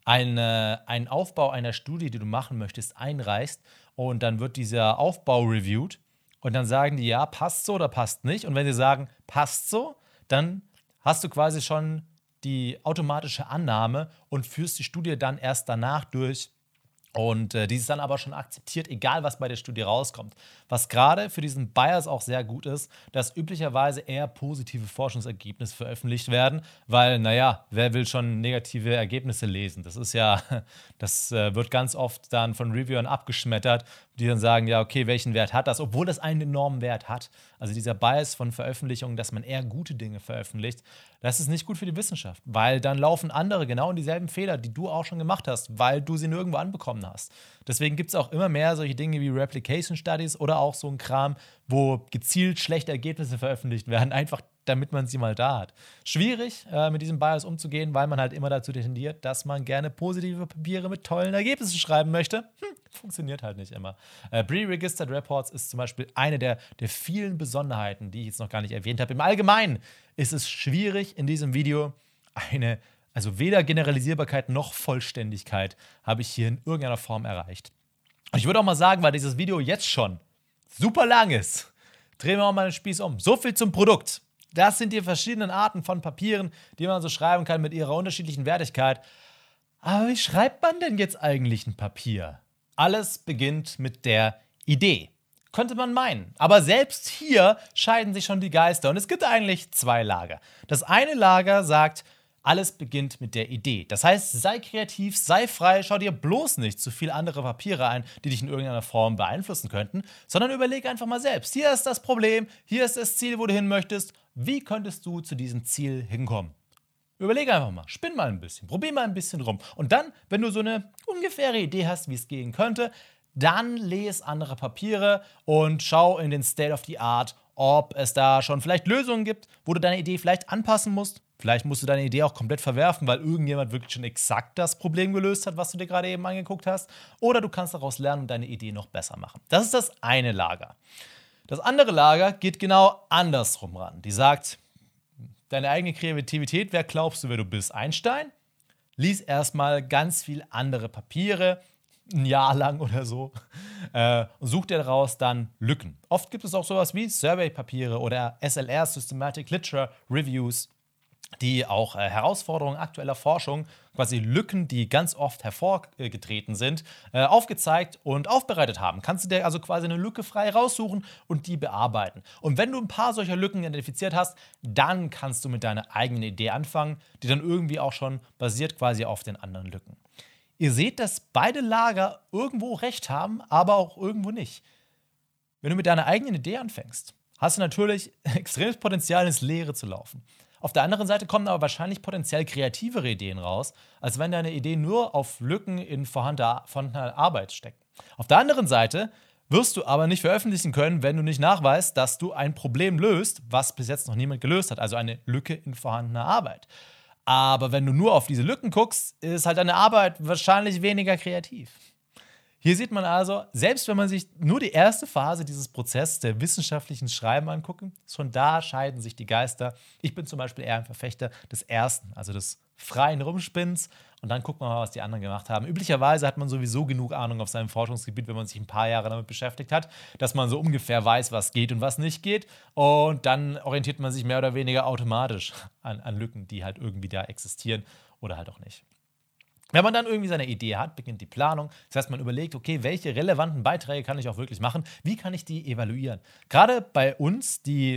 eine, einen Aufbau einer Studie, die du machen möchtest, einreichst und dann wird dieser Aufbau reviewed und dann sagen die, ja, passt so oder passt nicht. Und wenn sie sagen, passt so, dann hast du quasi schon die automatische Annahme und führst die Studie dann erst danach durch. Und äh, die ist dann aber schon akzeptiert, egal was bei der Studie rauskommt. Was gerade für diesen Bias auch sehr gut ist, dass üblicherweise eher positive Forschungsergebnisse veröffentlicht werden, weil, naja, wer will schon negative Ergebnisse lesen? Das ist ja, das äh, wird ganz oft dann von Reviewern abgeschmettert, die dann sagen, ja, okay, welchen Wert hat das, obwohl das einen enormen Wert hat. Also dieser Bias von Veröffentlichungen, dass man eher gute Dinge veröffentlicht, das ist nicht gut für die Wissenschaft, weil dann laufen andere genau in dieselben Fehler, die du auch schon gemacht hast, weil du sie nirgendwo anbekommen hast. Deswegen gibt es auch immer mehr solche Dinge wie Replication Studies oder auch so ein Kram, wo gezielt schlechte Ergebnisse veröffentlicht werden, einfach damit man sie mal da hat. Schwierig, äh, mit diesem Bias umzugehen, weil man halt immer dazu tendiert, dass man gerne positive Papiere mit tollen Ergebnissen schreiben möchte. Hm, funktioniert halt nicht immer. Äh, Pre-Registered Reports ist zum Beispiel eine der, der vielen Besonderheiten, die ich jetzt noch gar nicht erwähnt habe. Im Allgemeinen ist es schwierig, in diesem Video eine, also weder Generalisierbarkeit noch Vollständigkeit habe ich hier in irgendeiner Form erreicht. Und ich würde auch mal sagen, weil dieses Video jetzt schon super lang ist, drehen wir auch mal den Spieß um. So viel zum Produkt. Das sind die verschiedenen Arten von Papieren, die man so schreiben kann mit ihrer unterschiedlichen Wertigkeit. Aber wie schreibt man denn jetzt eigentlich ein Papier? Alles beginnt mit der Idee. Könnte man meinen. Aber selbst hier scheiden sich schon die Geister. Und es gibt eigentlich zwei Lager. Das eine Lager sagt, alles beginnt mit der Idee. Das heißt, sei kreativ, sei frei, schau dir bloß nicht zu viele andere Papiere ein, die dich in irgendeiner Form beeinflussen könnten, sondern überleg einfach mal selbst. Hier ist das Problem, hier ist das Ziel, wo du hin möchtest. Wie könntest du zu diesem Ziel hinkommen? Überleg einfach mal, spinn mal ein bisschen, probier mal ein bisschen rum. Und dann, wenn du so eine ungefähre Idee hast, wie es gehen könnte, dann lese andere Papiere und schau in den State of the Art, ob es da schon vielleicht Lösungen gibt, wo du deine Idee vielleicht anpassen musst. Vielleicht musst du deine Idee auch komplett verwerfen, weil irgendjemand wirklich schon exakt das Problem gelöst hat, was du dir gerade eben angeguckt hast. Oder du kannst daraus lernen und deine Idee noch besser machen. Das ist das eine Lager. Das andere Lager geht genau andersrum ran. Die sagt, deine eigene Kreativität, wer glaubst du, wer du bist? Einstein? Lies erstmal ganz viel andere Papiere, ein Jahr lang oder so, äh, und such dir daraus dann Lücken. Oft gibt es auch sowas wie Survey-Papiere oder S L R, Systematic Literature Reviews, die auch äh, Herausforderungen aktueller Forschung, quasi Lücken, die ganz oft hervorgetreten sind, äh, aufgezeigt und aufbereitet haben. Kannst du dir also quasi eine Lücke frei raussuchen und die bearbeiten. Und wenn du ein paar solcher Lücken identifiziert hast, dann kannst du mit deiner eigenen Idee anfangen, die dann irgendwie auch schon basiert quasi auf den anderen Lücken. Ihr seht, dass beide Lager irgendwo recht haben, aber auch irgendwo nicht. Wenn du mit deiner eigenen Idee anfängst, hast du natürlich extremes Potenzial, ins Leere zu laufen. Auf der anderen Seite kommen aber wahrscheinlich potenziell kreativere Ideen raus, als wenn deine Idee nur auf Lücken in vorhandener, vorhandener Arbeit steckt. Auf der anderen Seite wirst du aber nicht veröffentlichen können, wenn du nicht nachweist, dass du ein Problem löst, was bis jetzt noch niemand gelöst hat, also eine Lücke in vorhandener Arbeit. Aber wenn du nur auf diese Lücken guckst, ist halt deine Arbeit wahrscheinlich weniger kreativ. Hier sieht man also, selbst wenn man sich nur die erste Phase dieses Prozesses der wissenschaftlichen Schreiben anguckt, schon da scheiden sich die Geister. Ich bin zum Beispiel eher ein Verfechter des ersten, also des freien Rumspinnens. Und dann guckt man mal, was die anderen gemacht haben. Üblicherweise hat man sowieso genug Ahnung auf seinem Forschungsgebiet, wenn man sich ein paar Jahre damit beschäftigt hat, dass man so ungefähr weiß, was geht und was nicht geht. Und dann orientiert man sich mehr oder weniger automatisch an, an Lücken, die halt irgendwie da existieren oder halt auch nicht. Wenn man dann irgendwie seine Idee hat, beginnt die Planung. Das heißt, man überlegt, okay, welche relevanten Beiträge kann ich auch wirklich machen? Wie kann ich die evaluieren? Gerade bei uns, die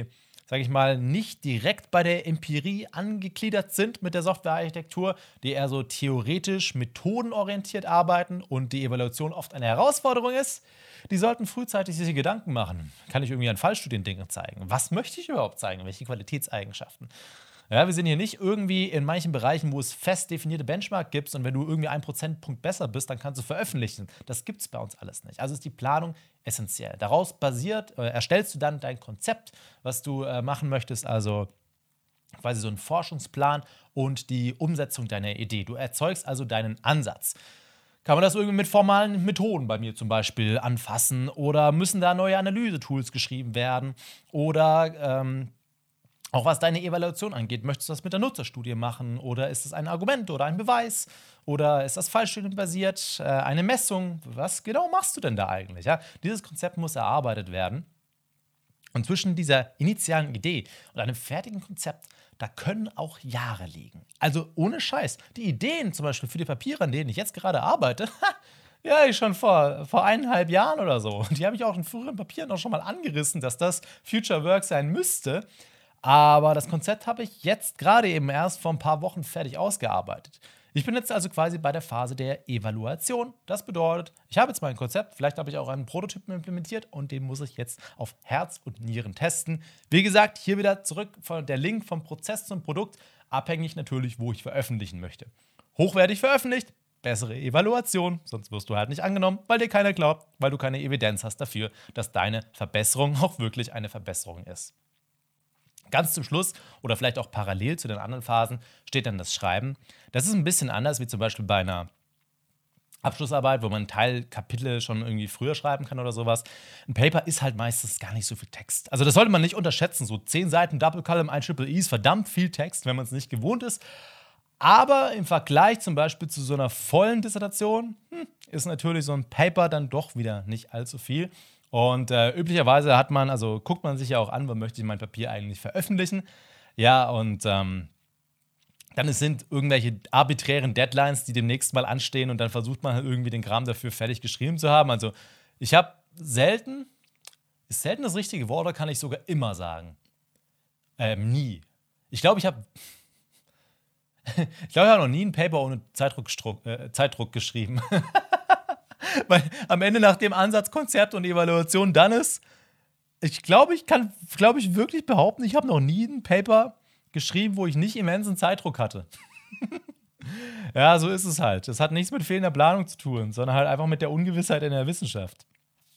sage ich mal, nicht direkt bei der Empirie angegliedert sind mit der Softwarearchitektur, die eher so theoretisch methodenorientiert arbeiten und die Evaluation oft eine Herausforderung ist, die sollten frühzeitig sich Gedanken machen. Kann ich irgendwie an Fallstudiendingen zeigen? Was möchte ich überhaupt zeigen? Welche Qualitätseigenschaften? Ja, wir sind hier nicht irgendwie in manchen Bereichen, wo es fest definierte Benchmark gibt und wenn du irgendwie einen Prozentpunkt besser bist, dann kannst du veröffentlichen. Das gibt es bei uns alles nicht. Also ist die Planung essentiell. Daraus basiert, äh, erstellst du dann dein Konzept, was du äh, machen möchtest, also quasi so einen Forschungsplan und die Umsetzung deiner Idee. Du erzeugst also deinen Ansatz. Kann man das irgendwie mit formalen Methoden bei mir zum Beispiel anfassen oder müssen da neue Analysetools geschrieben werden oder ähm, auch was deine Evaluation angeht, möchtest du das mit der Nutzerstudie machen oder ist es ein Argument oder ein Beweis oder ist das fallstudienbasiert, äh, eine Messung? Was genau machst du denn da eigentlich? Ja? Dieses Konzept muss erarbeitet werden und zwischen dieser initialen Idee und einem fertigen Konzept, da können auch Jahre liegen. Also ohne Scheiß, die Ideen zum Beispiel für die Papiere, an denen ich jetzt gerade arbeite, ja, ich schon vor, vor eineinhalb Jahren oder so. Und die habe ich auch in früheren Papieren auch schon mal angerissen, dass das Future Work sein müsste. Aber das Konzept habe ich jetzt gerade eben erst vor ein paar Wochen fertig ausgearbeitet. Ich bin jetzt also quasi bei der Phase der Evaluation. Das bedeutet, ich habe jetzt mein Konzept, vielleicht habe ich auch einen Prototypen implementiert und den muss ich jetzt auf Herz und Nieren testen. Wie gesagt, hier wieder zurück von der Link vom Prozess zum Produkt, abhängig natürlich, wo ich veröffentlichen möchte. Hochwertig veröffentlicht, bessere Evaluation, sonst wirst du halt nicht angenommen, weil dir keiner glaubt, weil du keine Evidenz hast dafür, dass deine Verbesserung auch wirklich eine Verbesserung ist. Ganz zum Schluss oder vielleicht auch parallel zu den anderen Phasen steht dann das Schreiben. Das ist ein bisschen anders wie zum Beispiel bei einer Abschlussarbeit, wo man Teilkapitel schon irgendwie früher schreiben kann oder sowas. Ein Paper ist halt meistens gar nicht so viel Text. Also das sollte man nicht unterschätzen. So zehn Seiten Double Column, ein Triple E ist verdammt viel Text, wenn man es nicht gewohnt ist. Aber im Vergleich zum Beispiel zu so einer vollen Dissertation hm, ist natürlich so ein Paper dann doch wieder nicht allzu viel. Und äh, üblicherweise hat man, also guckt man sich ja auch an, wann möchte ich mein Papier eigentlich veröffentlichen. Ja, und ähm, dann sind irgendwelche arbiträren Deadlines, die demnächst mal anstehen und dann versucht man halt irgendwie den Kram dafür fertig geschrieben zu haben. Also ich habe selten, ist selten das richtige Wort oder kann ich sogar immer sagen? Ähm, nie. Ich glaube, ich habe ich glaube, ich habe noch nie ein Paper ohne Zeitdruck, äh, Zeitdruck geschrieben. Weil am Ende nach dem Ansatz, Konzept und Evaluation dann ist, ich glaube, ich kann, glaube ich, wirklich behaupten, ich habe noch nie ein Paper geschrieben, wo ich nicht immensen Zeitdruck hatte. Ja, so ist es halt. Das hat nichts mit fehlender Planung zu tun, sondern halt einfach mit der Ungewissheit in der Wissenschaft.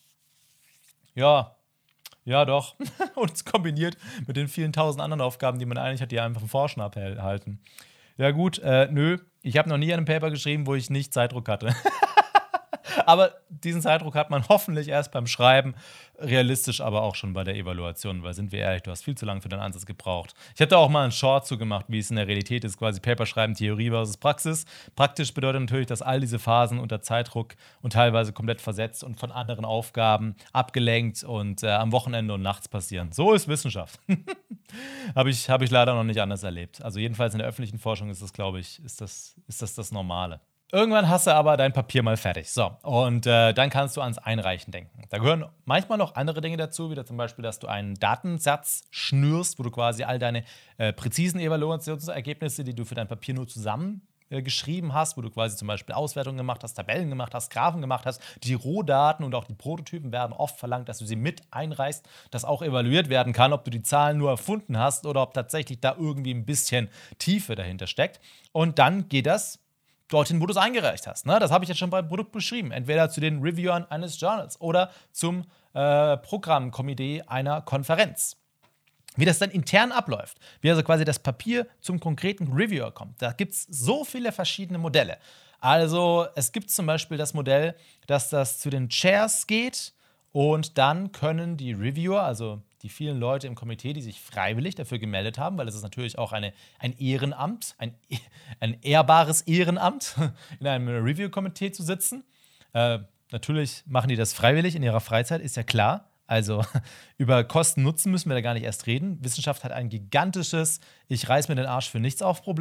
Ja, ja doch. Und es kombiniert mit den vielen tausend anderen Aufgaben, die man eigentlich hat, die einfach im Forschen abhalten. Ja gut, äh, nö, ich habe noch nie an einem Paper geschrieben, wo ich nicht Zeitdruck hatte. Aber diesen Zeitdruck hat man hoffentlich erst beim Schreiben, realistisch aber auch schon bei der Evaluation, weil sind wir ehrlich, du hast viel zu lange für deinen Ansatz gebraucht. Ich habe da auch mal einen Short zu gemacht, wie es in der Realität ist, quasi Paper schreiben, Theorie versus Praxis. Praktisch bedeutet natürlich, dass all diese Phasen unter Zeitdruck und teilweise komplett versetzt und von anderen Aufgaben abgelenkt und äh, am Wochenende und nachts passieren. So ist Wissenschaft. Habe ich, hab ich leider noch nicht anders erlebt. Also jedenfalls in der öffentlichen Forschung ist das, glaube ich, ist das, ist das das Normale. Irgendwann hast du aber dein Papier mal fertig. So, und äh, dann kannst du ans Einreichen denken. Da gehören manchmal noch andere Dinge dazu, wie zum Beispiel, dass du einen Datensatz schnürst, wo du quasi all deine äh, präzisen Evaluationsergebnisse, die du für dein Papier nur zusammen äh, geschrieben hast, wo du quasi zum Beispiel Auswertungen gemacht hast, Tabellen gemacht hast, Graphen gemacht hast, die Rohdaten und auch die Prototypen werden oft verlangt, dass du sie mit einreichst, dass auch evaluiert werden kann, ob du die Zahlen nur erfunden hast oder ob tatsächlich da irgendwie ein bisschen Tiefe dahinter steckt. Und dann geht das dorthin, wo du es eingereicht hast. Ne? Das habe ich jetzt schon beim Produkt beschrieben. Entweder zu den Reviewern eines Journals oder zum äh, Programmkomitee einer Konferenz. Wie das dann intern abläuft, wie also quasi das Papier zum konkreten Reviewer kommt. Da gibt es so viele verschiedene Modelle. Also es gibt zum Beispiel das Modell, dass das zu den Chairs geht und dann können die Reviewer, also die vielen Leute im Komitee, die sich freiwillig dafür gemeldet haben, weil es ist natürlich auch eine, ein Ehrenamt, ein, ein ehrbares Ehrenamt, in einem Review-Komitee zu sitzen. Äh, natürlich machen die das freiwillig in ihrer Freizeit, ist ja klar. Also über Kosten-Nutzen müssen wir da gar nicht erst reden. Wissenschaft hat ein gigantisches Ich reiß mir den Arsch für nichts auf Problem.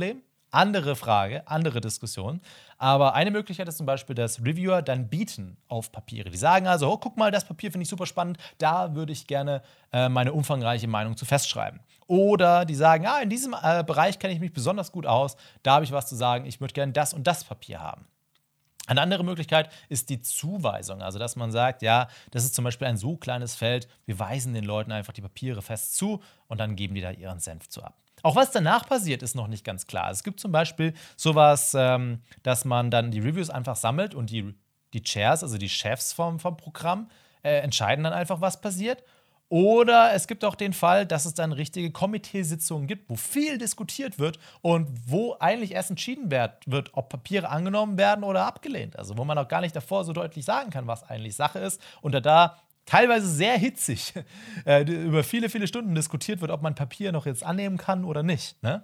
Andere Frage, andere Diskussion. Aber eine Möglichkeit ist zum Beispiel, dass Reviewer dann bieten auf Papiere. Die sagen also, oh, guck mal, das Papier finde ich super spannend, da würde ich gerne äh, meine umfangreiche Meinung zu festschreiben. Oder die sagen, ah, in diesem äh, Bereich kenne ich mich besonders gut aus, da habe ich was zu sagen, ich würde gerne das und das Papier haben. Eine andere Möglichkeit ist die Zuweisung, also dass man sagt, ja, das ist zum Beispiel ein so kleines Feld, wir weisen den Leuten einfach die Papiere fest zu und dann geben die da ihren Senf zu ab. Auch was danach passiert, ist noch nicht ganz klar. Es gibt zum Beispiel sowas, ähm, dass man dann die Reviews einfach sammelt und die, die Chairs, also die Chefs vom, vom Programm, äh, entscheiden dann einfach, was passiert. Oder es gibt auch den Fall, dass es dann richtige Komiteesitzungen gibt, wo viel diskutiert wird und wo eigentlich erst entschieden wird, ob Papiere angenommen werden oder abgelehnt. Also wo man auch gar nicht davor so deutlich sagen kann, was eigentlich Sache ist. Und da, da teilweise sehr hitzig äh, über viele, viele Stunden diskutiert wird, ob man Papier noch jetzt annehmen kann oder nicht. Ne?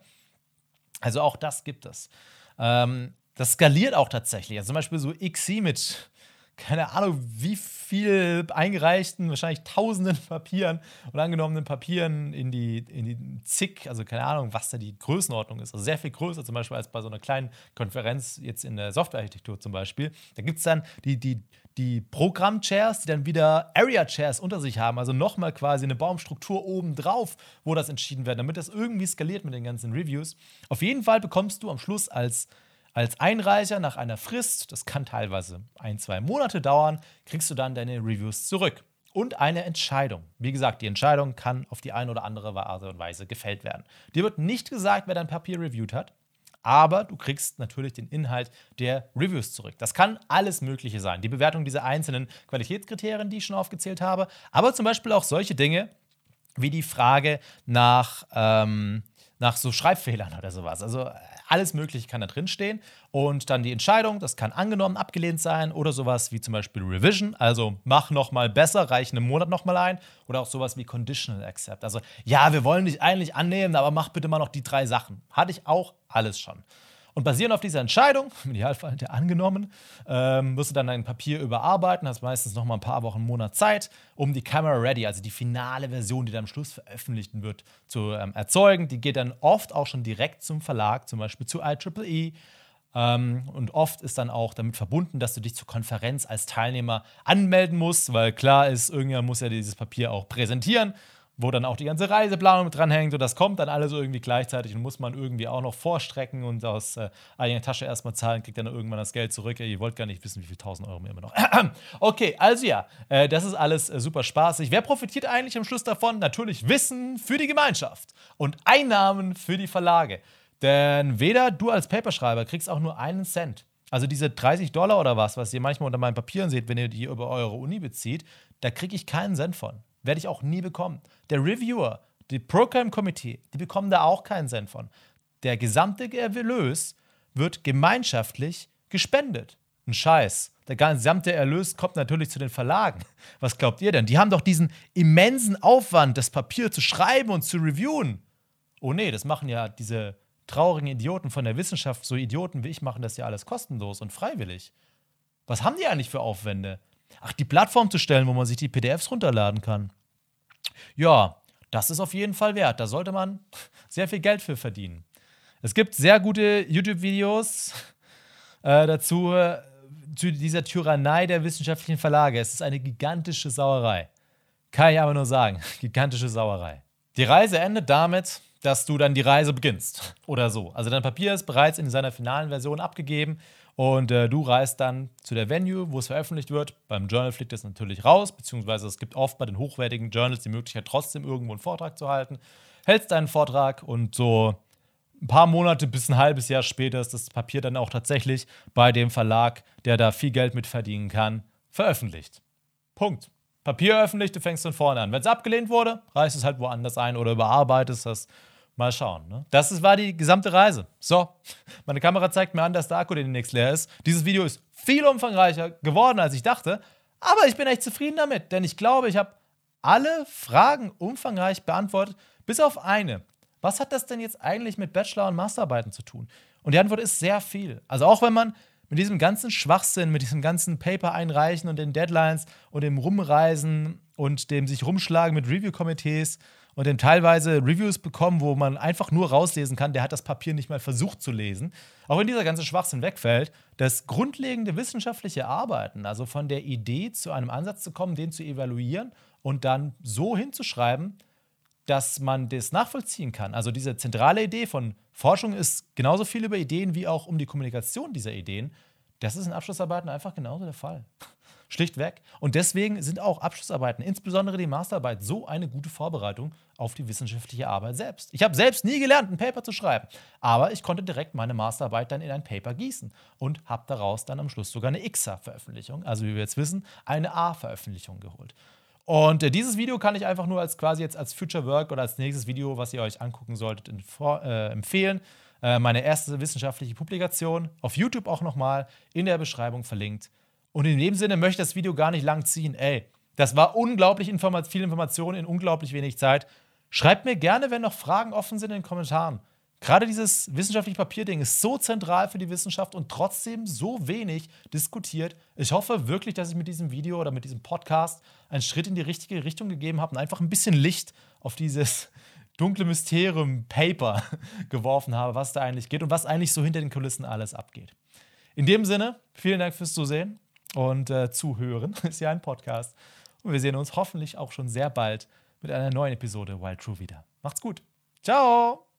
Also auch das gibt es. Ähm, das skaliert auch tatsächlich. Also zum Beispiel so X C mit keine Ahnung, wie viel eingereichten, wahrscheinlich tausenden Papieren und angenommenen Papieren in die, in die zig, also keine Ahnung, was da die Größenordnung ist. Also sehr viel größer zum Beispiel als bei so einer kleinen Konferenz jetzt in der Softwarearchitektur zum Beispiel. Da gibt es dann die, die, die Programm-Chairs, die dann wieder Area-Chairs unter sich haben, also nochmal quasi eine Baumstruktur obendrauf, wo das entschieden wird, damit das irgendwie skaliert mit den ganzen Reviews. Auf jeden Fall bekommst du am Schluss als Als Einreicher nach einer Frist, das kann teilweise ein, zwei Monate dauern, kriegst du dann deine Reviews zurück. Und eine Entscheidung. Wie gesagt, die Entscheidung kann auf die eine oder andere Art und Weise gefällt werden. Dir wird nicht gesagt, wer dein Papier reviewt hat, aber du kriegst natürlich den Inhalt der Reviews zurück. Das kann alles Mögliche sein. Die Bewertung dieser einzelnen Qualitätskriterien, die ich schon aufgezählt habe, aber zum Beispiel auch solche Dinge wie die Frage nach, ähm, nach so Schreibfehlern oder sowas. Also alles Mögliche kann da drin stehen. Und dann die Entscheidung, das kann angenommen, abgelehnt sein oder sowas wie zum Beispiel Revision, also mach nochmal besser, reich einen Monat nochmal ein. Oder auch sowas wie Conditional Accept. Also ja, wir wollen dich eigentlich annehmen, aber mach bitte mal noch die drei Sachen. Hatte ich auch alles schon. Und basierend auf dieser Entscheidung, im Idealfall der angenommen, ähm, musst du dann dein Papier überarbeiten, hast meistens noch mal ein paar Wochen, einen Monat Zeit, um die Camera Ready, also die finale Version, die dann am Schluss veröffentlicht wird, zu ähm, erzeugen. Die geht dann oft auch schon direkt zum Verlag, zum Beispiel zu I triple E. Ähm, und oft ist dann auch damit verbunden, dass du dich zur Konferenz als Teilnehmer anmelden musst, weil klar ist, irgendjemand muss ja dieses Papier auch präsentieren, wo dann auch die ganze Reiseplanung mit dranhängt und das kommt dann alles irgendwie gleichzeitig und muss man irgendwie auch noch vorstrecken und aus äh, eigener Tasche erstmal zahlen, kriegt dann irgendwann das Geld zurück. Ihr wollt gar nicht wissen, wie viel tausend Euro mir immer noch. Okay, also ja, äh, das ist alles äh, super spaßig. Wer profitiert eigentlich am Schluss davon? Natürlich Wissen für die Gemeinschaft und Einnahmen für die Verlage. Denn weder du als Paperschreiber kriegst auch nur einen Cent. Also diese dreißig Dollar oder was, was ihr manchmal unter meinen Papieren seht, wenn ihr die über eure Uni bezieht, da kriege ich keinen Cent von. Werde ich auch nie bekommen. Der Reviewer, die Program Committee, die bekommen da auch keinen Cent von. Der gesamte Erlös wird gemeinschaftlich gespendet. Ein Scheiß. Der gesamte Erlös kommt natürlich zu den Verlagen. Was glaubt ihr denn? Die haben doch diesen immensen Aufwand, das Papier zu schreiben und zu reviewen. Oh nee, das machen ja diese traurigen Idioten von der Wissenschaft, so Idioten wie ich, machen das ja alles kostenlos und freiwillig. Was haben die eigentlich für Aufwände? Ach, die Plattform zu stellen, wo man sich die P D Fs runterladen kann. Ja, das ist auf jeden Fall wert. Da sollte man sehr viel Geld für verdienen. Es gibt sehr gute YouTube-Videos äh, dazu, äh, zu dieser Tyrannei der wissenschaftlichen Verlage. Es ist eine gigantische Sauerei. Kann ich aber nur sagen. Gigantische Sauerei. Die Reise endet damit, dass du dann die Reise beginnst. Oder so. Also dein Papier ist bereits in seiner finalen Version abgegeben. Und äh, du reist dann zu der Venue, wo es veröffentlicht wird. Beim Journal fliegt es natürlich raus, beziehungsweise es gibt oft bei den hochwertigen Journals die Möglichkeit, trotzdem irgendwo einen Vortrag zu halten. Hältst deinen Vortrag und so ein paar Monate bis ein halbes Jahr später ist das Papier dann auch tatsächlich bei dem Verlag, der da viel Geld mit verdienen kann, veröffentlicht. Punkt. Papier öffentlich, du fängst von vorne an. Wenn es abgelehnt wurde, reißt es halt woanders ein oder überarbeitest das. Mal schauen. Ne? Das ist, war die gesamte Reise. So, meine Kamera zeigt mir an, dass der Akku demnächst leer ist. Dieses Video ist viel umfangreicher geworden, als ich dachte. Aber ich bin echt zufrieden damit, denn ich glaube, ich habe alle Fragen umfangreich beantwortet, bis auf eine. Was hat das denn jetzt eigentlich mit Bachelor- und Masterarbeiten zu tun? Und die Antwort ist sehr viel. Also auch wenn man mit diesem ganzen Schwachsinn, mit diesem ganzen Paper einreichen und den Deadlines und dem Rumreisen und dem sich rumschlagen mit Review-Komitees und dem teilweise Reviews bekommen, wo man einfach nur rauslesen kann, der hat das Papier nicht mal versucht zu lesen. Auch wenn dieser ganze Schwachsinn wegfällt, das grundlegende wissenschaftliche Arbeiten, also von der Idee zu einem Ansatz zu kommen, den zu evaluieren und dann so hinzuschreiben, dass man das nachvollziehen kann. Also diese zentrale Idee von Forschung ist genauso viel über Ideen wie auch um die Kommunikation dieser Ideen. Das ist in Abschlussarbeiten einfach genauso der Fall. Schlichtweg. Und deswegen sind auch Abschlussarbeiten, insbesondere die Masterarbeit, so eine gute Vorbereitung auf die wissenschaftliche Arbeit selbst. Ich habe selbst nie gelernt, ein Paper zu schreiben, aber ich konnte direkt meine Masterarbeit dann in ein Paper gießen und habe daraus dann am Schluss sogar eine X A-Veröffentlichung, also wie wir jetzt wissen, eine A-Veröffentlichung geholt. Und äh, dieses Video kann ich einfach nur als quasi jetzt als Future Work oder als nächstes Video, was ihr euch angucken solltet, in, vor, äh, empfehlen. Äh, meine erste wissenschaftliche Publikation, auf YouTube auch nochmal, in der Beschreibung verlinkt. Und in dem Sinne möchte ich das Video gar nicht lang ziehen. Ey, das war unglaublich informa- viel Information in unglaublich wenig Zeit. Schreibt mir gerne, wenn noch Fragen offen sind, in den Kommentaren. Gerade dieses wissenschaftliche Papierding ist so zentral für die Wissenschaft und trotzdem so wenig diskutiert. Ich hoffe wirklich, dass ich mit diesem Video oder mit diesem Podcast einen Schritt in die richtige Richtung gegeben habe und einfach ein bisschen Licht auf dieses dunkle Mysterium-Paper geworfen habe, was da eigentlich geht und was eigentlich so hinter den Kulissen alles abgeht. In dem Sinne, vielen Dank fürs Zusehen und äh, Zuhören. Ist ja ein Podcast. Und wir sehen uns hoffentlich auch schon sehr bald mit einer neuen Episode Wild True wieder. Macht's gut. Ciao!